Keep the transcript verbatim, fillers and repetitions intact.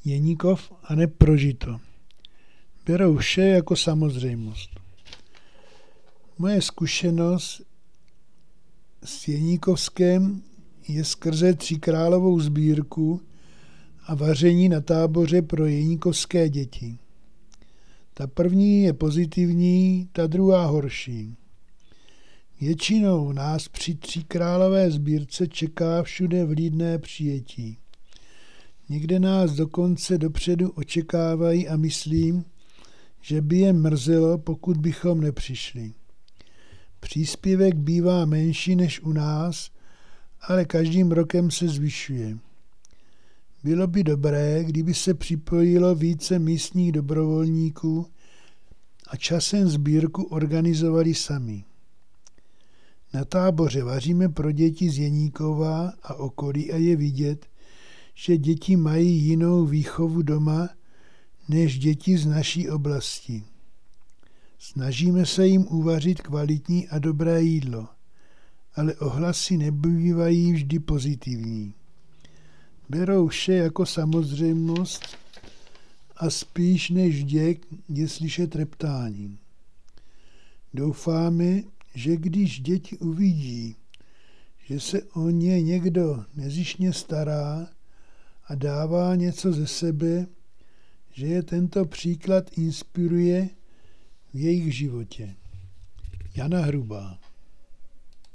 Jeníkov a neprožito. Berou vše jako samozřejmost. Moje zkušenost s Jeníkovskem je skrze Tříkrálovou sbírku a vaření na táboře pro jeníkovské děti. Ta první je pozitivní, ta druhá horší. Většinou nás při Tříkrálové sbírce čeká všude vlídné přijetí. Někde nás dokonce dopředu očekávají a myslím, že by je mrzelo, pokud bychom nepřišli. Příspěvek bývá menší než u nás, ale každým rokem se zvyšuje. Bylo by dobré, kdyby se připojilo více místních dobrovolníků a časem sbírku organizovali sami. Na táboře vaříme pro děti z Jeníkova a okolí a je vidět, že děti mají jinou výchovu doma než děti z naší oblasti. Snažíme se jim uvařit kvalitní a dobré jídlo, ale ohlasy nebývají vždy pozitivní. Berou vše jako samozřejmost a spíš než děk je slyšet reptání. Doufáme, že když děti uvidí, že se o ně někdo nezištně stará a dává něco ze sebe, že je tento příklad inspiruje v jejich životě. Jana Hrubá.